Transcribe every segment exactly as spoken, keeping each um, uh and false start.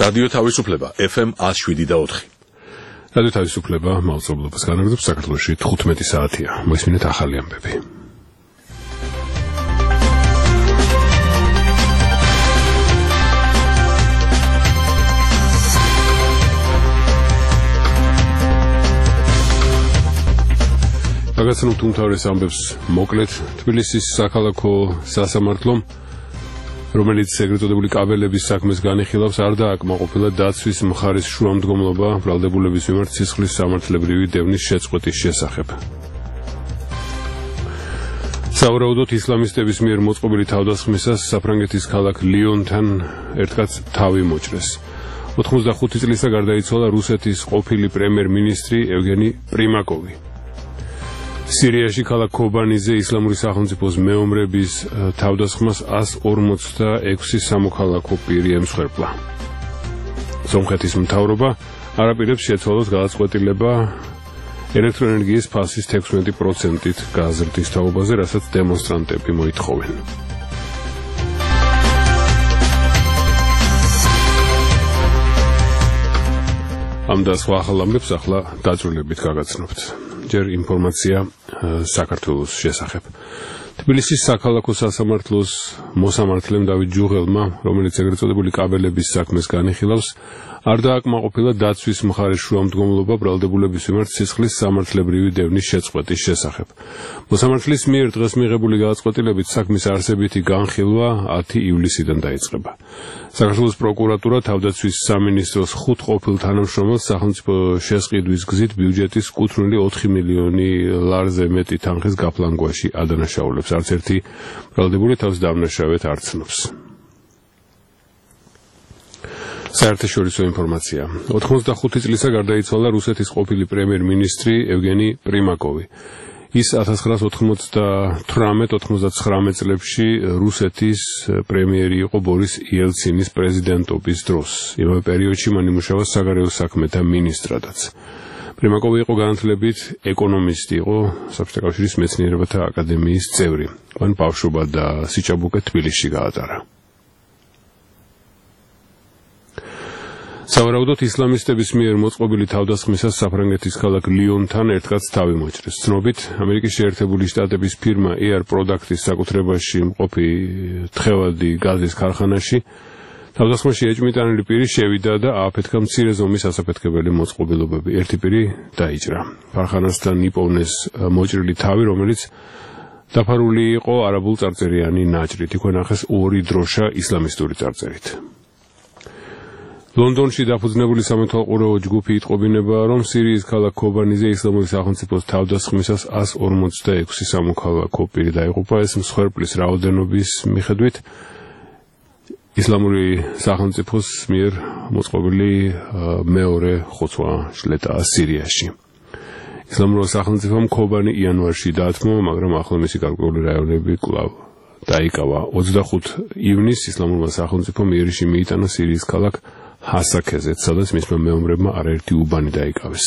რადიო თავისუფლება F M one oh seven და four. რადიო თავისუფლება მაუწყებლობას განაგრძობს საქართველოში თხუთმეტი საათია. მოისმინეთ ახალი ამბები. გაგაცნობთ უმთავრეს ამბებს მოკლედ. თბილისის საქალაქო სასამართლომ, რომელიც ეგრეთ წოდებული კაბელების საქმეს განიხილავს, არ დააკმაყოფილა დაცვის მხარის შუამდგომლობა ბრალდებულების მიმართ სისხლის სამართლებრივი დევნის შეწყვეტის შესახებ. სავარაუდოდ ისლამისტების მიერ მოწყობილი თავდასხმისას საფრანგეთის ქალაქ ლიონთან ერთგაც თავი მოჭრეს. ოთხმოცდახუთი წლისა გარდაიცვალა რუსეთის ყოფილი პრემიერ-მინისტრი ევგენი პრიმაკოვი. სირიაში ქალაქ ქობანიზე ისლამური სახელმწიფოს მეომრების თავდასხმას one forty-six სამოქალაქო პირი ემსხვერპლა. სომხეთის მთავრობა არ აპირებს შეცვალოს გადაწყვეტილება ელექტროენერგიის ფასის sixteen პროცენტით გაზრდის თაობაზე, რასაც დემონსტრანტები მოითხოვენ. ამ და სხვა ახალ ამბებს ახლა დაწვრილებით გაგაცნობთ. ჯერ ინფორმაცია საქართველოს შესახებ. თბილისის საქალაქო სასამართლოს მოსამართლემ დავით ჯუღელმა, რომელიც ეგრეთ წოდებული კაბელების საქმეს განიხილავს, არ დააკმაყოფილა დაცვის მხარის შუამდგომლობა ბრალდებულების მიმართ სისხლის სამართლებრივი დევნის შეწყვეტის შესახებ. მოსამართლის მიერ დღეს მიღებული გადაწყვეტილებით საქმის არსებითი განხილვა ten ივლისიდან დაიწყება. საქართველოს პროკურატურა თავდაცვის სამინისტროს ხუთ ყოფილ თანამშრომელს სახელმწიფო შესყიდვის გზით ბიუჯეტის კუთვნილი ოთხი მილიონი ლარზე მეტი თანხის გაფლანგვაში ადანაშაულებს. არც ერთი ბრალდებული თავს დამნაშავედ არ ცნობს. საერთაშორისო ინფორმაცია. ოთხმოცდახუთი წლისა გარდაიცვალა რუსეთის ყოფილი პრემიერ-მინისტრი ევგენი პრიმაკოვი. ის one thousand nine hundred ninety-nine წლებში რუსეთის პრემიერი იყო ბორის იელცინის პრეზიდენტობის დროს. იმავე პერიოდში მან იმუშავა საგარეო საქმეთა მინისტრადაც. პრიმაკოვი იყო განათლებით ეკონომისტი, იყო საბჭოთა კავშირის მეცნიერებათა აკადემიის წევრი. მან ბავშვობა და სიჭაბუკე თბილისში გაატარა. სავარაუდოდ ისლამისტების მიერ მოწყობილი თავდასხმისას საფრანგეთის ქალაქ ლიონთან ერთგაც თავი მოჭრეს. ცნობით, ამერიკის შეერთებული შტატების ფირმა Air Products-ის საკუთრებაში მყოფი თხევადი გაზის ქარხანაში თავდასხმაში ეჭვმიტანილი პირი შევიდა და ააფეთქა მცირე ზომის ასაფეთქებელი მოწყობილობები. ერთი პირი დაიჭრა. ქარხანასთან იპოვნეს მოჭრილი თავი, რომელიც დაფარული იყო არაბულ წარწერიანი ნაჭრით. იქვე ნახეს ორი დროშა ისლამისტური წარწერით. ლონდონში დაფუძნებული სამეთვალყურეო ჯგუფი იტყობინება, რომ სირიის ქალაქ ქობანიზე ისლამური სახელმწიფოს თავდასხმისას one forty-six სამოქალაქო პირი დაიღუპა. ეს მსხვერპლის რაოდენობის მიხედვით ისლამური სახელმწიფოს მიერ მოწყობილი მეორე ხოცვა შლეტაა სირიაში. ისლამური სახელმწიფომ ქობანი იანვარში დაათმო, მაგრამ ახლა მისი გარკვეული რაიონები კვლავ დაიკავა. ოცდახუთი ივნისს ისლამურმა სახელმწიფომ იერიში მიიტანა სირიის ქალაქ ჰასაქეზეც, სადაც მისმა მეომრებმა არაერთი უბანი დაიკავეს.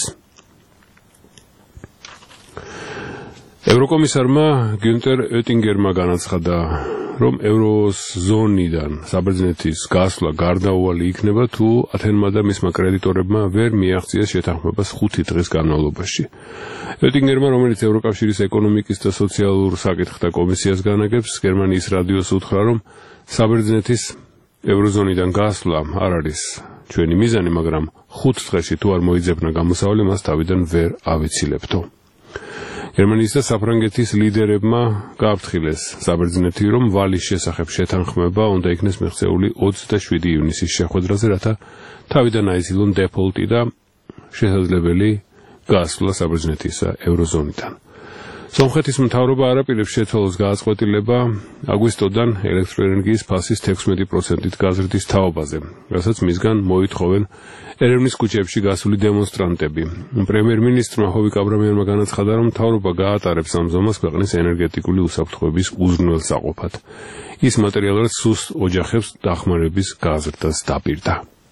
ევროკომისარმა გიუნტერ ოტინგერმა განაცხადა, რომ ევროზონიდან საბერძნეთის გასვლა გარდაუვალი იქნება, თუ ათენმა და მისმა კრედიტორებმა ვერ მიაღწიეს შეთანხმებას ხუთი დღის განმავლობაში. ოტინგერმა, რომელიც ევროკავშირის ეკონომიკის და სოციალურ საკითხთა კომისიას განაგებს, გერმანიის რადიოს უთხრა, რომ საბერძნეთის ევროზონიდან გასვლა არ არის ჩვენი მიზანი, მაგრამ ხუთ დღეში თუ არ მოიძებნა გამოსავალი, მას თავიდან ვერ ავიცილებთო. გერმანიის და საფრანგეთის ლიდერებმა გააფრთხილეს საბერძნეთი, რომ ვალის შესახებ შეთანხმება უნდა იქნეს მიღწეული ოცდაშვიდი ივნისის შეხვედრაზე, რათა თავიდან აიძილონ დეფოლტი და შესაძლებელი გასვლა საბერძნეთისა ევროზონიდან. სომხეთის მთავრობა არ აპირებს შეცვალოს გადაწყვეტილება აგვისტოდან ელექტროენერგიის ფასის sixteen პროცენტით გაზრდის თაობაზე, რასაც მისგან მოითხოვენ ერევნის ქუჩებში გასული დემონსტრანტები. პრემიერ-მინისტრმა ჰოვიკ აბრამიანმა განაცხადა, რომ მთავრობა გაატარებს ამ ზომას ქვეყნის ენერგეტიკული უსაფრთხოების უზრუნველსაყოფად. ის მატერიალურად სუსტ ოჯახებს დახმარების გაზრდას დაპირდა.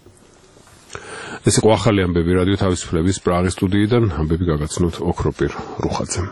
ეს იყო ახალი ამბები რადიო თავისუფლების პრაღის სტუდიიდან. ამბები გაგაცნობთ ოქროპირ რუხაძემ.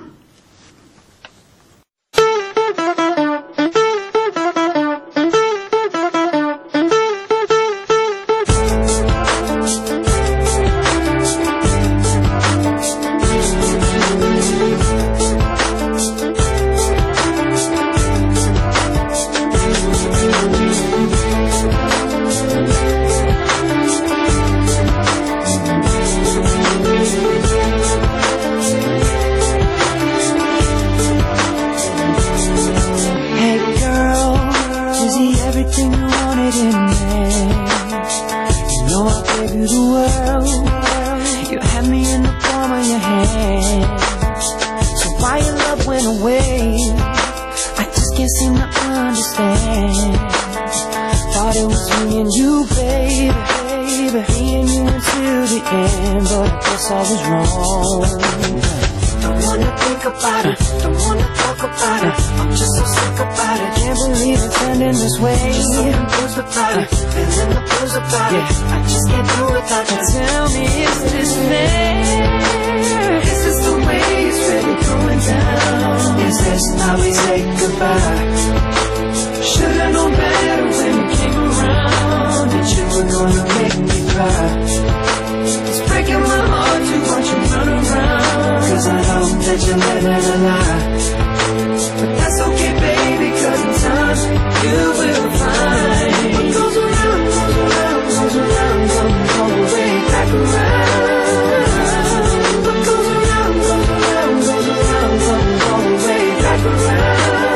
understand, but I guess I was wrong. Don't wanna think about it, don't wanna talk about it. I'm just so sick about it. Can't believe it's ending this way. Just so confused about it, feeling the blues about it. I just can't do without you. Tell me, is this fair? Is this the way it's really going down? Is this how we say goodbye? Should've known better when you came around, that you were gonna make me cry. It's breaking my heart to watch you run around, cause I know that you're living a lie. But that's okay, baby, cause in time you will find what goes around, goes around, goes around, comes all the way back around. What goes around, goes around, goes around, comes all the way back around.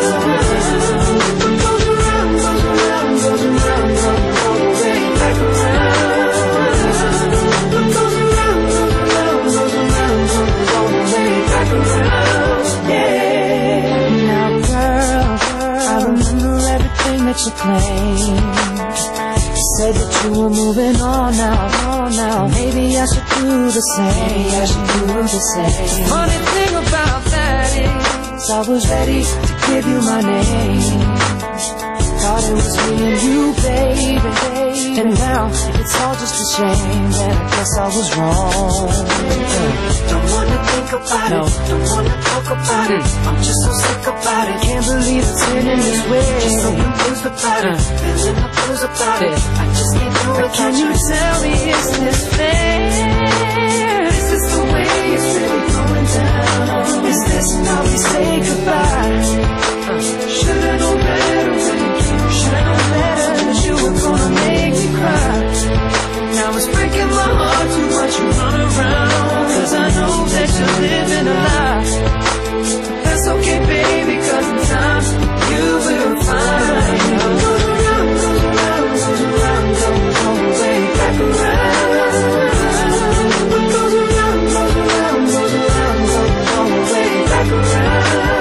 Goes around, comes all the way back around. What goes around, goes around, goes around, comes all the way back around. Yeah. Now, girl, I remember everything that you claimed. You said that you were moving on now, on now. Maybe I should do the same. Maybe I should do the same. Funny thing about that is, I was ready to give you my name. Thought it was me and you, baby, baby. And now it's all just a shame that I guess I was wrong. Don't wanna think about no. it, don't wanna talk about it. I'm just so sick about it, can't believe it's ending this way. Just so confused about it, feeling the blues about it. I just can't do it. Can you tell me, is this fair? Is this the way it's really going down? Is this how we say goodbye? Should've known better when you came. Should've known better that you were gonna make me cry. Now it's breaking my heart to watch you run around, cause I know that you're living a lie. But that's okay, baby, cause in time you will find what goes around, goes around, goes around, comes all the way back around. What goes around, goes around, goes around, comes all the way back around.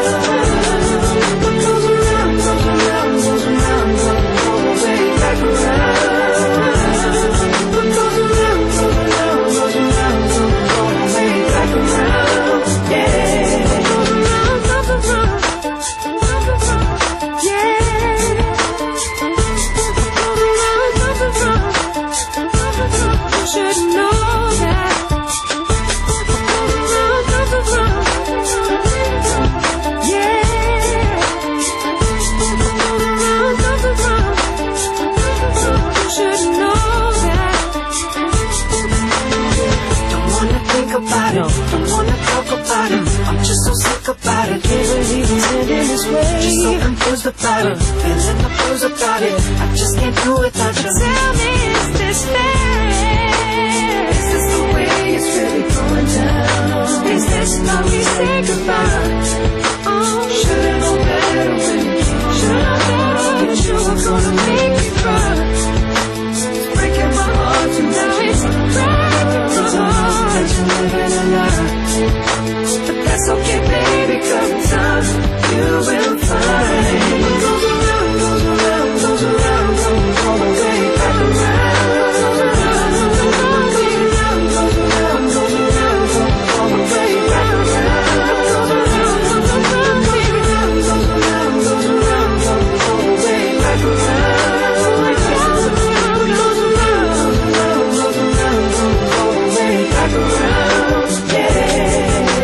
About it, feeling the blues about it. I just can't do it without you. Tell me, is this fair? Is this the way it's really going down? Is this how we say goodbye? Oh, should've known better when you came. Should've known that you were gonna make me cry. It's breaking my heart to now it's breaking my heart that you're living a lie. But that's okay, baby, cause in time you will find. What goes around, goes around, goes around, comes all the way back around. Goes around, goes around, goes around, comes all the way back around. Goes around, goes around, goes around, goes around, comes all the way back around. Goes around, goes around, goes around, comes all the way back around. Yeah.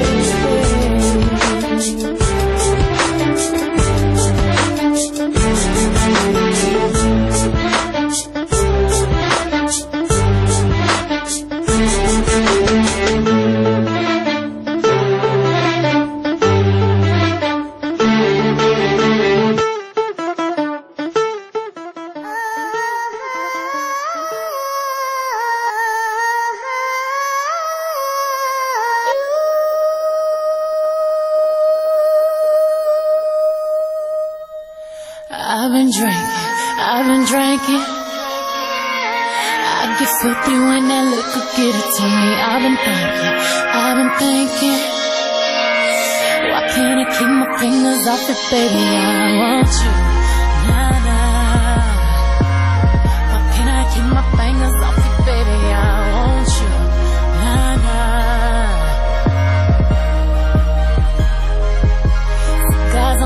I've been drinking, I've been drinking. I get filthy when that liquor get it to me. I've been thinking, I've been thinking. Why can't I keep my fingers off it, baby? I want you, nah, nah. Why can't I keep my fingers off it, baby? I want you,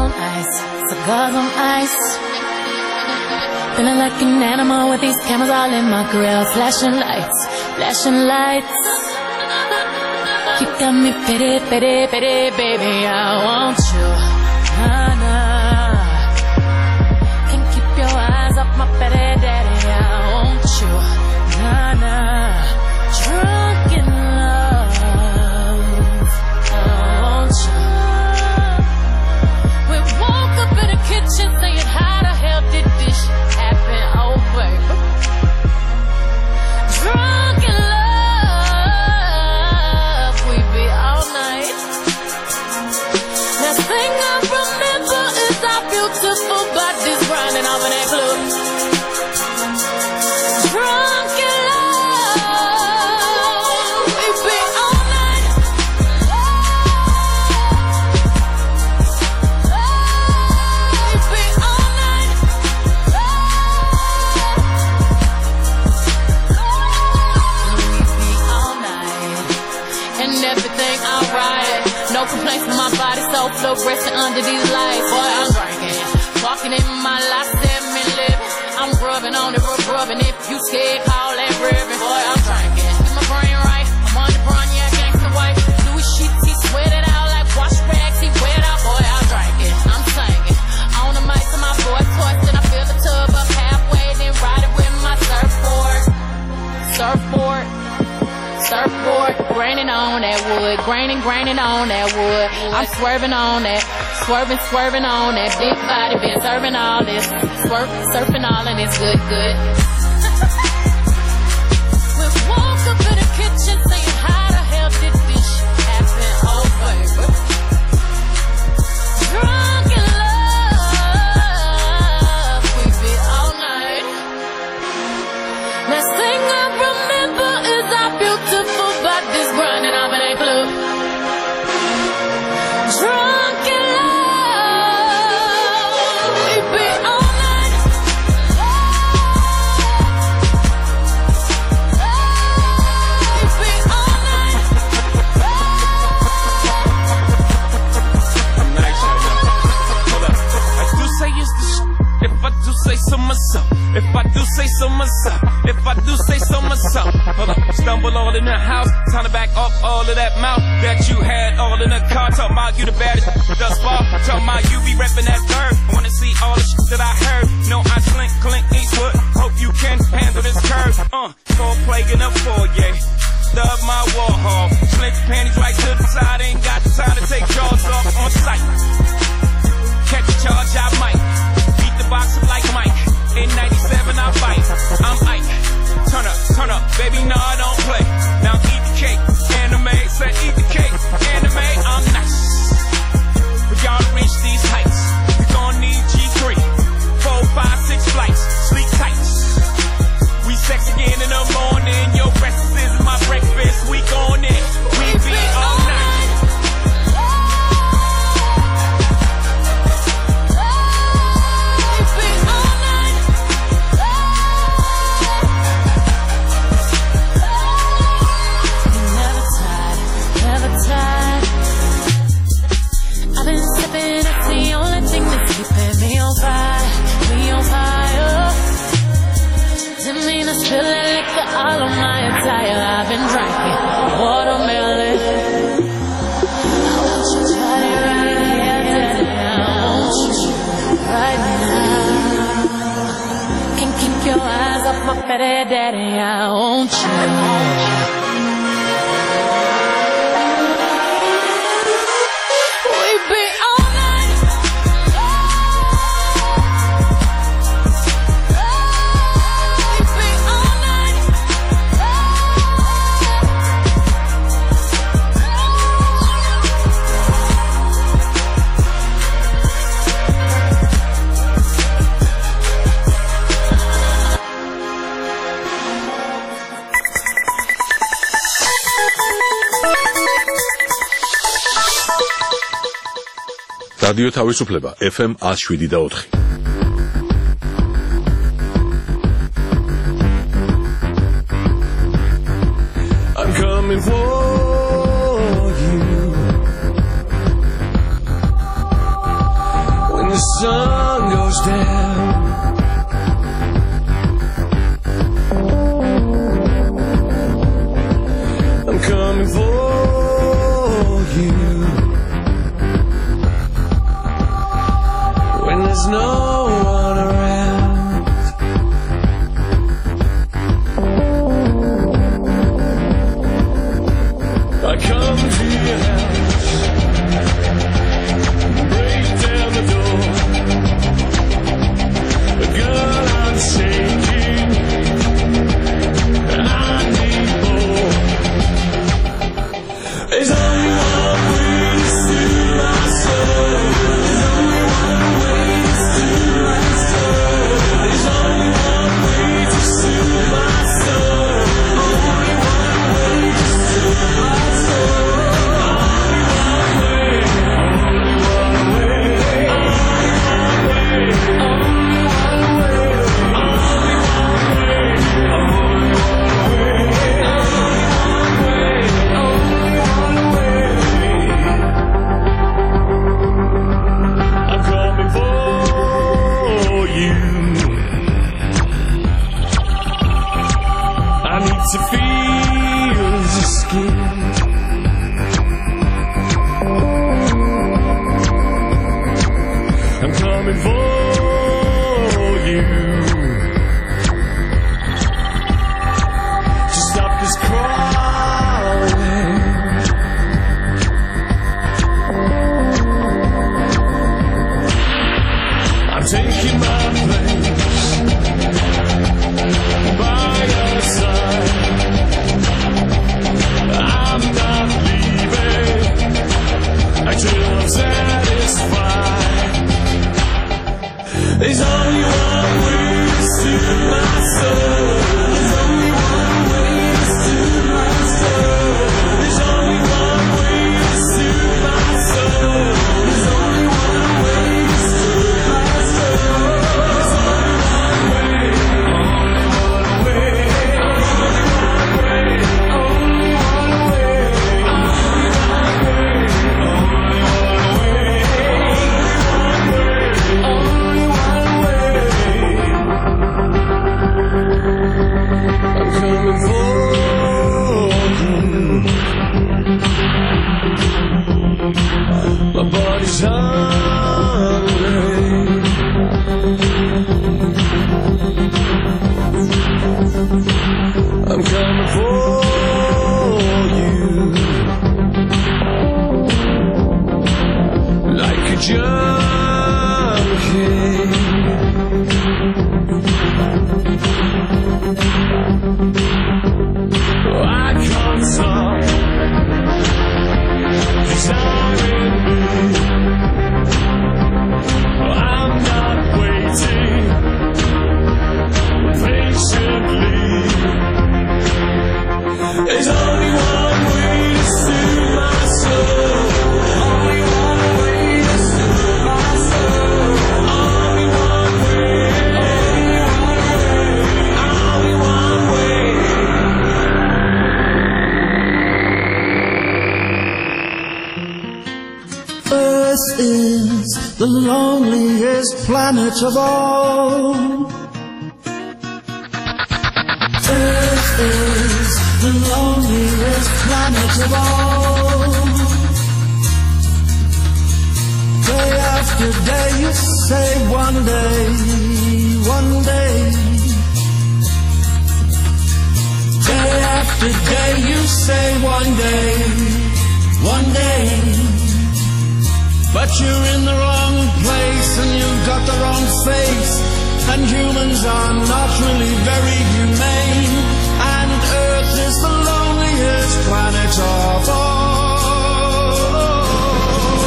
on ice, cigars on ice. Feeling like an animal with these cameras all in my grill. Flashing lights, flashing lights. You got me pity, pity, pity, baby, I want you. Nah, nah. Can't keep your eyes off my pity, daddy, I want you. Nah, nah. Drunk in love, I want you. We woke up in the kitchen saying, how the hell did this shit happen? Oh, baby. Drunk in love, we be all night. Last thing I remember is our beautiful bodies grinding off in that club. Drunk in love, we be all night. We be all night. We be all night. And everything alright. No complaints from my body, so fluorescent under these lights. Boy, I'm drinking, walking in my life, seven living. I'm rubbing on it, rub rubbing. If you scared, call that ribbon. Boy, I'm drinking, get my brain right. I'm on the brown, yeah, gangsta white. Louis sheets, he sweat it out like wash rags. He wet out, boy, I'm drinking, I'm singing. On the mic to my boy toys, then I fill the tub up halfway, then ride it with my surfboard. Surfboard. Surfboard, graining on that wood, graining, graining on that wood. I'm swerving on that, swerving, swerving on that big body, been serving all this, swerve, surfing all and it's good, good. We woke up in the kitchen saying, how the hell did this shit happen? Oh, baby. Drunk in love, we be all night. Last thing I remember is our beautiful bodies grinding off in that club. Drunk in love, we be all night. We be all night. I'm nice right now. Hold up. I do say it's the sh- if I do say so myself. If I do say so myself. If I do say so myself. Hold up. Stumble all in the house. Time to back off all of that mouth that you had all in the car. Talking about you the baddest thus far. Talking about you be repping that bird. Wanna see all the shit that I heard. No, I slink, Clint Eastwood. Hope you can handle this curve. Uh, cold plague in the foyer. Love my Warhol. Slink your panties right to the side. Ain't got the time to take jaws off on sight. Catch a charge, I might. Beat the box up like Mike. In ninety-seven, I bite. I'm Ike. Turn up, turn up, baby, no, I don't play. Now eat the cake, anime, say eat the cake, anime, I'm nice. For y'all to reach these heights, we gon' need G three, four, five, six flights, sleep tight. We sex again in the morning, your breakfast is my breakfast, we gon' in, we be all night. I've been sipping, it's the only thing that's keeping me on fire, me on fire. Didn't mean to spill that liquor all on my attire. I've been drinking watermelon. I want you body right here, daddy. I want you right now. Can't keep your eyes off my petty daddy. I want you. რადიო თავისუფლება F M one oh seven და four. I'm coming for you. the sun goes down. I'm coming for you when there's no one around. I come to your house, break down the door. Girl, I'm shaking, I need more. There's only one way to soothe my soul. There's only one way to soothe my soul. There's only one way to soothe my soul. Only one way to soothe my soul. Only one way. Only one way. Only one way. Only one way. Only one way. Only one way. Only one way. I'm coming for you. I need to feel your skin. I'm coming for you to stop this crawling. I'm taking my place by your side. I'm not leaving until I'm satisfied. There's only one way to soothe my soul. There's only one way to soothe my soul. There's only one way to soothe my soul. There's only one way to soothe my soul. There's only one way. Only one way. Only one way. Only one way. Only one way. I'm coming for you. My body's hungry. I'm coming for you like a junkie. Oh, I can't stop desiring me. Oh, I'm not waiting patiently. There's only one way to soothe my soul. Only one way to soothe my soul. Only one way. Only one way. Only one way. Earth is the loneliest planet of all. Earth is the loneliest planet of all. Day after day you say one day, one day. Day after day you say one day, one day. But you're in the wrong place and you've got the wrong face. And humans are not really very humane. And Earth is the loneliest planet of all.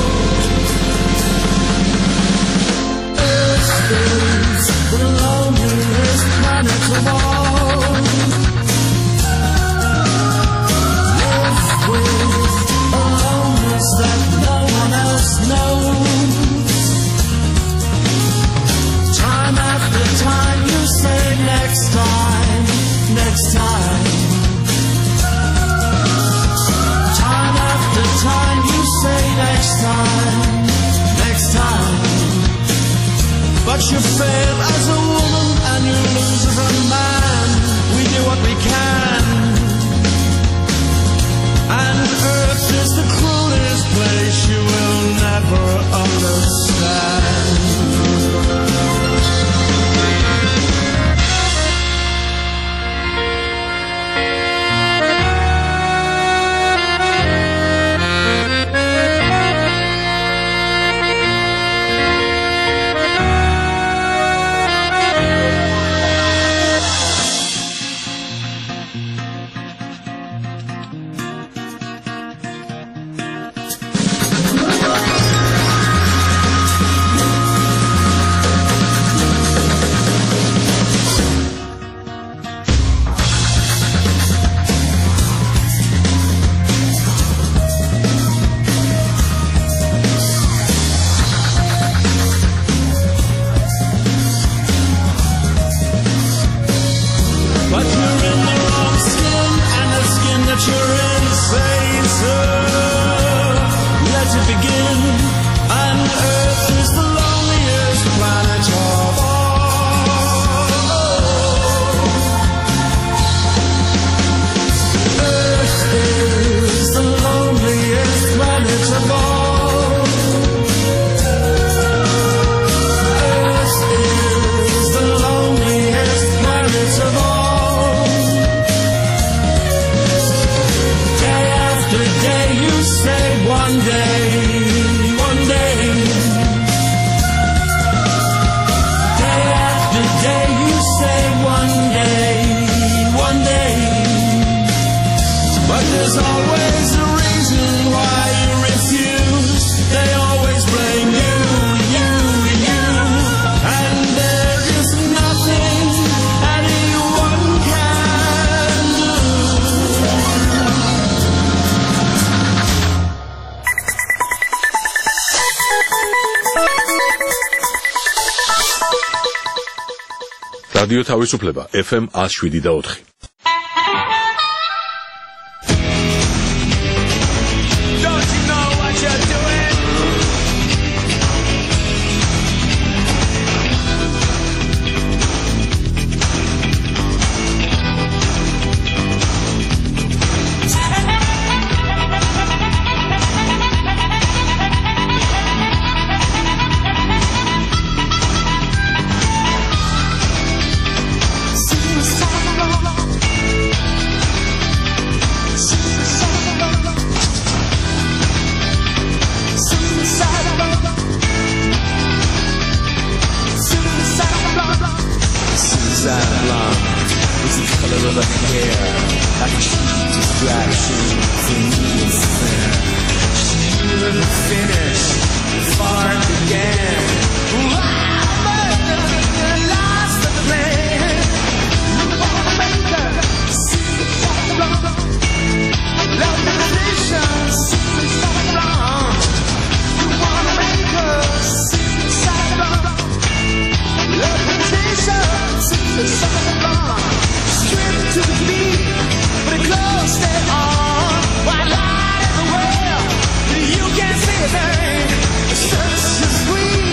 Earth is the loneliest planet of all. Live with a loneliness that no one else knows. Time after time you say next time, next time. Time after time you say next time, next time. but you fail as a woman and you lose as a man. We do what we can, and Earth is the cruelest place you will never understand. რადიო თავისუფლება ეფ ემ one oh seven და four. Why lie in the world? You can't say a thing. It's just sweet.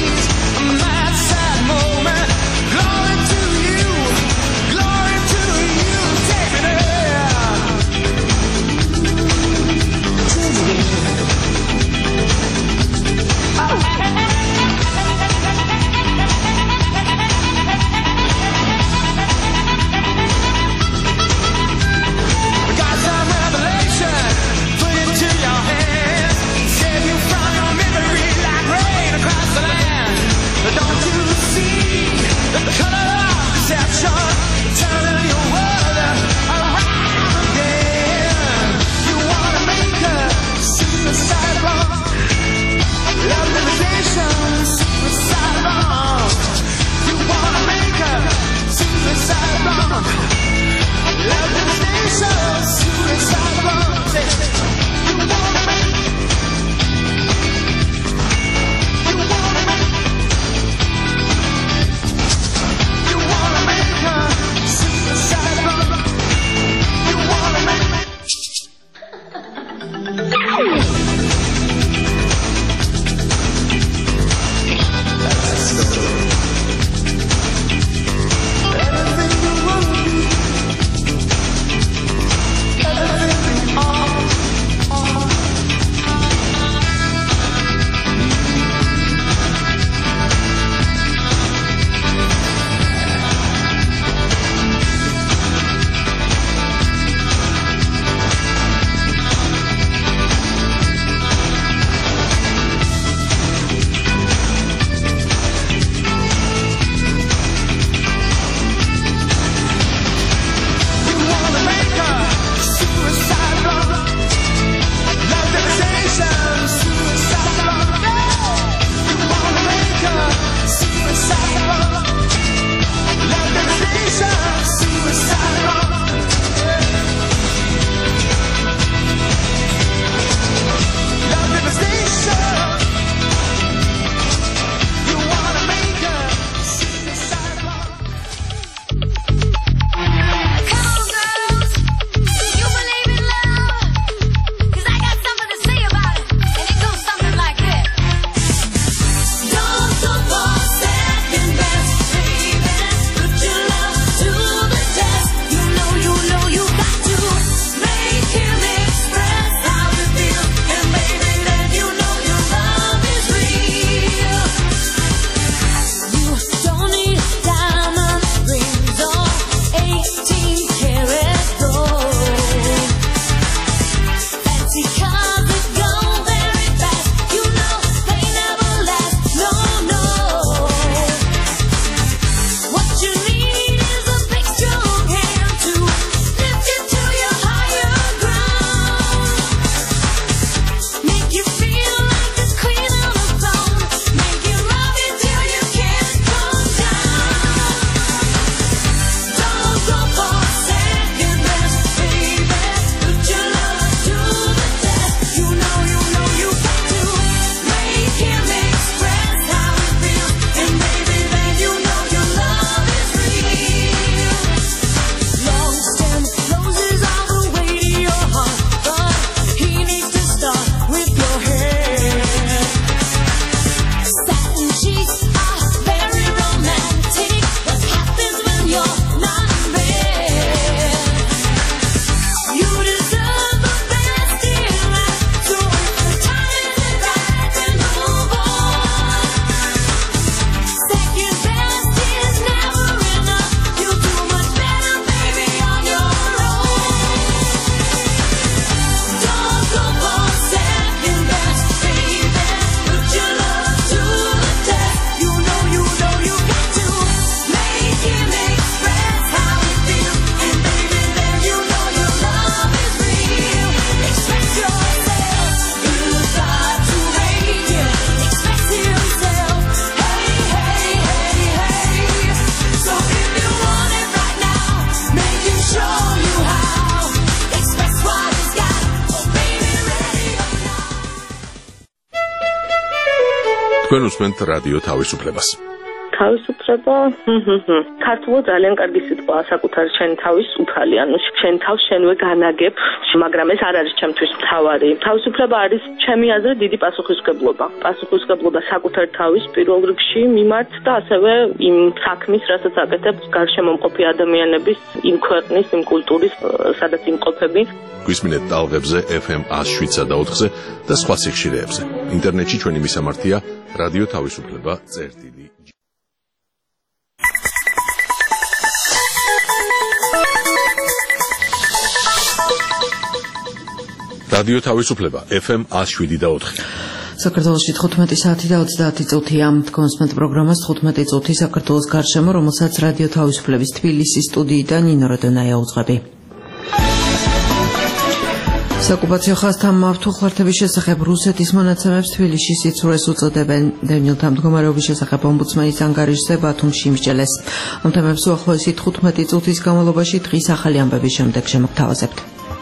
თქვენ უსმენთ რადიო თავისუფლებას. თავისუფლება ქართულად ძალიან კარგი სიტყვაა საკუთარ შენ თავის უფალი, ანუ შენ თავს შენვე განაგებ, მაგრამ ეს არ არის ჩემთვის მთავარი. თავისუფლება არის ჩემი აზრით დიდი პასუხისმგებლობა. პასუხისმგებლობა საკუთარ თავის პირველ რიგში მიმართ და ასევე იმ საქმის, რასაც აკეთებ გარშემომყოფი ადამიანების, იმ ქვეყნის, იმ კულტურის, სადაც იმყოფები. გვისმინეთ ტალღებზე ეფ ემ one oh seven და ოთხზე და სხვა სიხშირეებზე. ინტერნეტში ჩვენი მისამართია რადიო თავისუფლება წერტილი. რადიო თავისუფლება ეფ ემ one oh seven და ოთხი. საქართველოში თხუთმეტი საათი და ოცდაათი წუთია. კონსმენტ პროგრამას თხუთმეტი წუთი საქართველოს გარშემო, რომელსაც რადიო თავისუფლების თბილისის სტუდიიდან ნინო როდონაია უძღვები. საკუპაციო ხაზთან მართლმხლართების შესახებ რუსეთის მონაცემებს თბილისში სიცურეს უწოდებენ. დევნილთა მდგომარეობის შესახებ ომბუდსმენის ანგარიშზე ბათუმში იმსჯელეს. ამ თემებს უახლოესი თხუთმეტი წუთის განმავლობაში დღის ახალი ამბების შემდეგ შემოგთავაზებთ.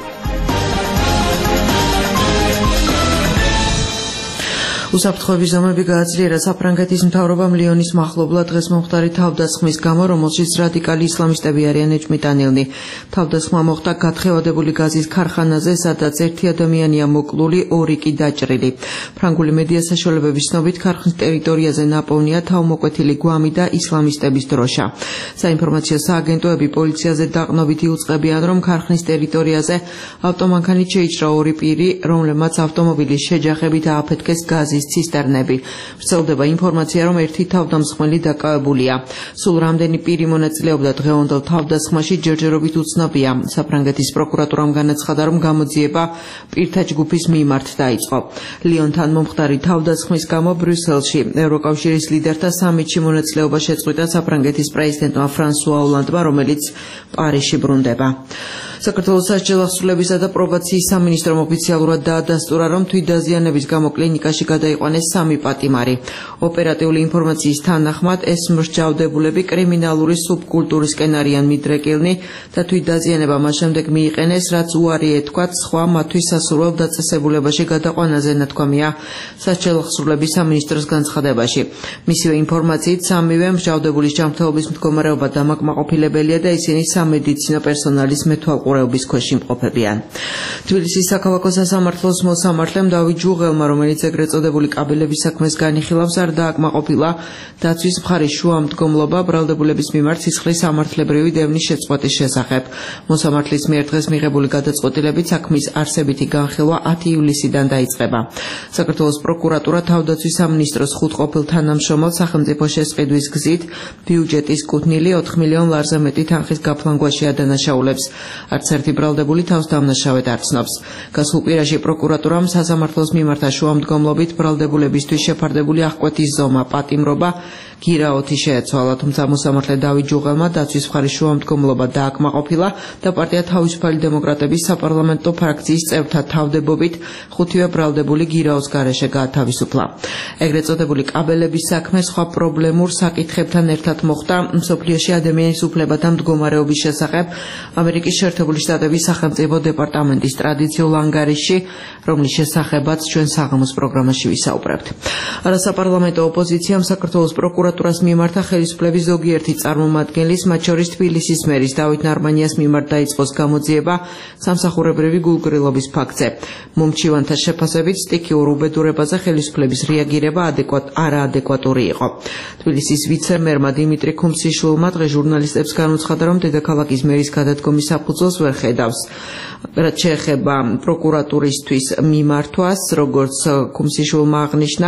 უსაფრთხოების ზომები გააძლიერა საფრანგეთის მთავრობამ ლიონის მახლობლად დღეს მომხდარი თავდასხმის გამო, რომელშიც რადიკალი ისლამისტები არიან ეჭვმიტანილნი. თავდასხმა მოხდა გათხევადებული გაზის ქარხანაზე, სადაც ერთი ადამიანია მოკლული, ორი კი დაჭრილი. ფრანგული მედია საშუალებების ცნობით, ქარხნის ტერიტორიაზე ნაპოვნია თავმოკვეთილი გვამი და ისლამისტების დროშა. საინფორმაციო სააგენტოები პოლიციაზე დაყრდნობით იუწყებიან, რომ ქარხნის ტერიტორიაზე ავტომანქანით შეიჭრა ორი პირი, რომლებმაც ავტომობილის შეჯახებით ააფეთქეს გაზის ცისტერნები. ვრცელდება ინფორმაცია, რომ ერთი თავდამსხმელი დაკავებულია. სულ რამდენი პირი მონაწილეობდა დღევანდელ თავდასხმაში, ჯერჯერობით უცნობია. საფრანგეთის პროკურატურამ განაცხადა, რომ გამოძიება პირთა ჯგუფის მიმართ დაიწყო. ლიონთან მომხდარი თავდასხმის გამო ბრიუსელში ევროკავშირის ლიდერთა სამიტში მონაწილეობა შეწყვიტა საფრანგეთის პრეზიდენტმა ფრანსუა ოლანდმა, რომელიც პარიზში ბრუნდება. საქართველოს სასჯელ აღსრულებისა და პრობაციის სამინისტრომ ოფიციალურად დაადასტურა, რომ თვითდაზიანების გამო კლინიკაში გადაიყვანეს სამი პატიმარი. ოპერატიული ინფორმაციის თანახმად ეს მსჯავრდებულები კრიმინალური სუბკულტურისკენ არიან მიდრეკილნი და თვითდაზიანება მას შემდეგ მიიყენეს, რაც უარი ეთქვათ სხვა მათთვის სასურველ დაწესებულებაში გადაყვანაზე, ნათქვამია სასჯელ აღსრულების სამინისტროს განცხადებაში. მისივე ინფორმაციით სამივე მსჯავრდებულის ჯანმრთელობის მდგომარეობა დამაკმაყოფილებელია და ისინი სამედიცინო პერსონალის მეთვალყურეობის ქვეშ იმყოფებიან. თბილისის საქალაქო სასამართლოს მოსამართლემ დავით ჯუღელმა, რომელიც ეგრეთ წოდებული კაბელების საქმეს განიხილავს, არ დააკმაყოფილა დაცვის მხარის შუამდგომლობა ბრალდებულების მიმართ სისხლის სამართლებრივი დევნის შეწყვეტის შესახებ. მოსამართლის მიერ დღეს მიღებული გადაწყვეტილებით საქმის არსებითი განხილვა ათი ივლისიდან დაიწყება. საქართველოს პროკურატურა თავდაცვის სამინისტროს ხუთ ყოფილ თანამშრომელს სახელმწიფო შესყიდვის გზით ბიუჯეტის კუთვნილი ოთხ მილიონ ლარზე მეტი თანხის გაფლანგვაში ადანაშაულებს. არც ერთი ბრალდებული თავს დამნაშავედ არ ცნობს. გასულ კვირაში პროკურატურამ სასამართლოს მიმართა შუამდგომლობით ბრალდებულებისთვის შეფარდებული აღკვეთის ზომა, პატიმრობა, გირაოთი შეეცვალა, თუმცა მოსამართლე დავით ჯუღელმა დაცვის მხარის შუამდგომლობა დააკმაყოფილა და პარტია თავისუფალი დემოკრატების საპარლამენტო ფრაქციის წევრთა თავდებობით ხუთივე ბრალდებული გირაოს გარეშე გაათავისუფლა. ეგრეთ წოდებული კაბელების საქმე სხვა პრობლემურ საკითხებთან ერთად მოხდა მსოფლიოში ადამიანის უფლებათა მდგომარეობის შესახებ ამერიკის შეერთებული შტატების სახელმწიფო დეპარტამენტის ტრადიციულ ანგარიშში, რომლის შესახებაც ჩვენ საღამოს პროგრამაში ვისაუბრებთ. არასაპარლამენტო ოპოზიციამ საქართველოს პროკურატურას მიმართა ხელისუფლების ზოგიერთი წარმომადგენლის, მათ შორის თბილისის მერის დავით ნარმანიას მიმართ დაიწყოს გამოძიება სამსახურებრივი გულგრილობის ფაქტზე. მომჩივანთა შეფასებით სტიქიურ უბედურებაზე ხელისუფლების რეაგირება ადეკვატ არაადეკვატური იყო. თბილისის ვიცე-მერმა დიმიტრი ქუმსიშვილმა დღეს ჟურნალისტებს განუცხადა, რომ დედაქალაქის მერის გადადგომის საფუძველს ვერ ხედავს. რაც შეეხება პროკურატურისთვის მიმართვას, როგორც ქუმსიშვილმა აღნიშნა,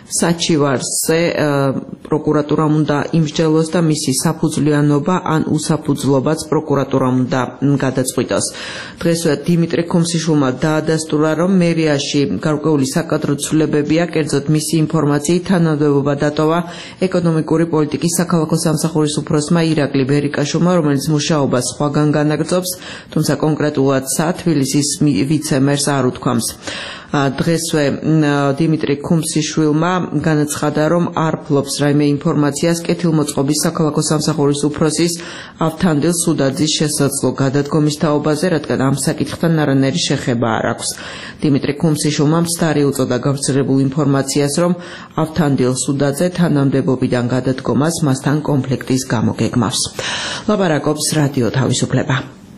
საჩივარზე პროკურატურამ უნდა იმსჯელოს და მისი საფუძვლიანობა ან უსაფუძვლობაც პროკურატურამ უნდა გადაწყვიტოს. დღეს დიმიტრი ქუმსიშვილმა დაადასტურა, რომ მერიაში გარკვეული საკადრო ცვლილებებია, კერძოდ მისი ინფორმაციით თანამდებობა დატოვა ეკონომიკური პოლიტიკის საქალაქო სამსახურის უფროსმა ირაკლი ბერიკაშვილმა, რომელიც მუშაობას სხვაგან განაგრძობს თუმცა კონკრეტულად ცა თბილისის ვიცე-მერს არ უთქვამს. დღესვე დიმიტრი ქუმსიშვილმა განაცხადა, რომ არ ფლობს რაიმე ინფორმაციას კეთილმოწყობის საქალაქო სამსახურის უფროსის ავთანდილ სუდაძის შესაძლო გადადგომის თაობაზე, რადგან ამ საკითხთან არანაირი შეხება არ აქვს. დიმიტრი ქუმსიშვილმა მცდარი უწოდა გავრცელებულ ინფორმაციას, რომ ავთანდილ სუდაძე თანამდებობიდან გადადგომას მასთან კონფლიქტის გამო გეგმავს. ლაპარაკობს რადიო თავისუფლება.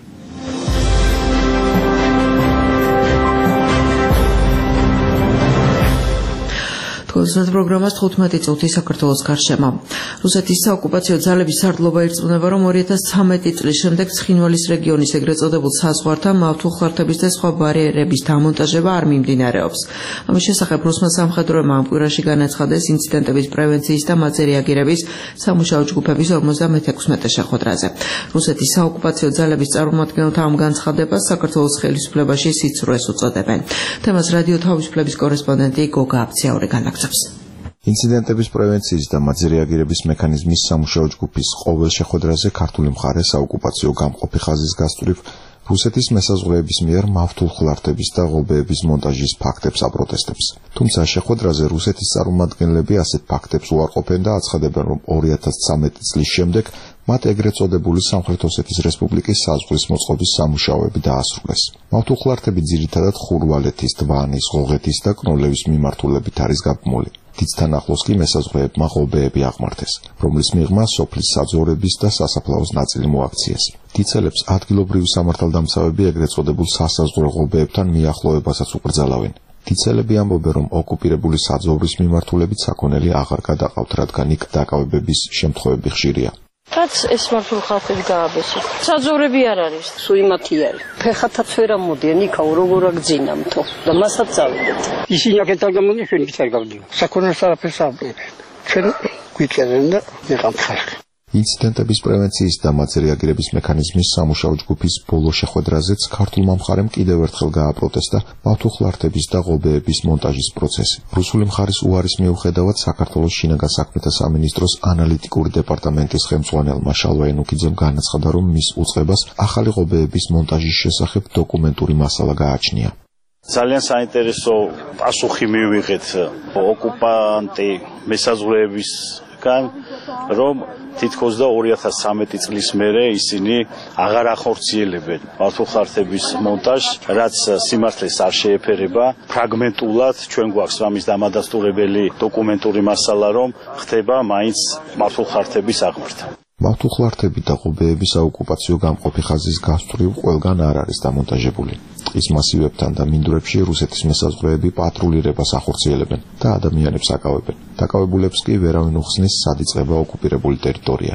კონსულტ პროგრამას თხუთმეტი წუთი საქართველოს გარშემო. რუსეთის საოკუპაციო ძალების სარდლობა ირწმუნება, რომ ორი ათას ცხრამეტი წლის შემდეგ ცხინვალის რეგიონის ეგრეთ წოდებულ საზღვართან მავთულხლართების და სხვა ბარიერების დამონტაჟება არ მიმდინარეობს. ამის შესახებ რუსმა სამხედროებმა ამ კვირაში განაცხადეს ინციდენტების პრევენციის და მათზე რეაგირების სამუშაო ჯგუფების ორმოცდამეექვსმეტე შეხვედრაზე. რუსეთის საოკუპაციო ძალების წარმომადგენელთა ამ განცხადებას საქართველოს ხელისუფლებაში სიცრუეს უწოდებენ. თემას რადიო თავისუფლების კორესპონდენტი გოგა აბციაური განაგრძობს. ინციდენტების პრევენციის და მათზე რეაგირების მექანიზმის სამუშაო ჯგუფის ყოველ შეხვედრაზე ქართული მხარე საოკუპაციო გამყოფი ხაზის გასწვრივ რუსეთის მესაზღვრეების მიერ მავთულხლართების და ღობეების მონტაჟის ფაქტებს აპროტესტებს. თუმცა შეხვედრაზე რუსეთის წარმომადგენლები ასეთ ფაქტებს უარყოფენ და აცხადებენ, რომ ორი ათას ცხრამეტი წლის შემდეგ მათ ეგრეთ წოდებული სამხრეთ ოსეთის რესპუბლიკის საზღვრის მოწყობის სამუშაოები დაასრულეს. მავთულხლართები ძირითადად ხურვალეთის, დვანის, ღოღეთის და კნოლევის მიმართულებით არის გაბმული. დიდთან ახლოს კი მესაზღვრეებმა ღობეები აღმართეს, რომლის მიღმა სოფლის საძოვრების და სასაფლაოს ნაწილი მოაქციეს. დიდცელებს ადგილობრივი სამართალდამცავები ეგრეთ წოდებულ სასაზღვრო ღობეებთან მიახლოებასაც უკრძალავენ. დიდცელები ამბობენ, რომ ოკუპირებული საძოვრის მიმართულებით საქონელი აღარ გადაყავთ, რადგან იქ დაკავებების შემთხვევები ხშირია. რაც ეს მავთულხლართები გააბესო. საძოვრები არ არის, სულ იმათი არის. ფეხათაც ვერ ამოდიან, იქაო როგორ აგძინამთო და მასაც წავიდეთ. ისინი აქეთ არ გამოდიან, ჩვენ იქით არ გავდივართ. საქონელს არაფერს აბრუნებენ. ჩვენ გვიწერენ და ვიყავთ ხალხი. ინციდენტების პრევენციის და მათზე რეაგირების მექანიზმის სამუშაო ჯგუფის ბოლო შეხვედრაზეც ქართულმა მხარემ კიდევ ერთხელ გააპროტესტა მავთულხლართების და ღობეების მონტაჟის პროცესი. რუსული მხარის უარის მიუხედავად საქართველოს შინაგან საქმეთა სამინისტროს ანალიტიკური დეპარტამენტის ხელმძღვანელმა შალვა ენუქიძემ განაცხადა, რომ მის უწყებას ახალი ღობეების მონტაჟის შესახებ დოკუმენტური მასალა გააჩნია. ძალიან საინტერესო პასუხი მივიღეთ ოკუპანტი მესაზღვრეებისგან, რომ თითქოს და ორი ათას ცხრამეტი წლის მერე ისინი აღარ ახორციელებენ მავთულხლართების მონტაჟს, რაც სიმართლეს არ შეეფერება. ფრაგმენტულად ჩვენ გვაქვს ამის დამადასტურებელი დოკუმენტური მასალა, რომ ხდება მაინც მავთულხლართების აღმართა. მავთულხლართები და ღობეების საოკუპაციო გამყოფი ხაზის გასწვრივ ყველგან არ არის დამონტაჟებული. ტყის მასივებთან და მინდვრებში რუსეთის მესაზღვრეები პატრულირებას ახორციელებენ და ადამიანებს აკავებენ. დაკავებულებს კი ვერავინ უხსნის, სად იწყება ოკუპირებული ტერიტორია.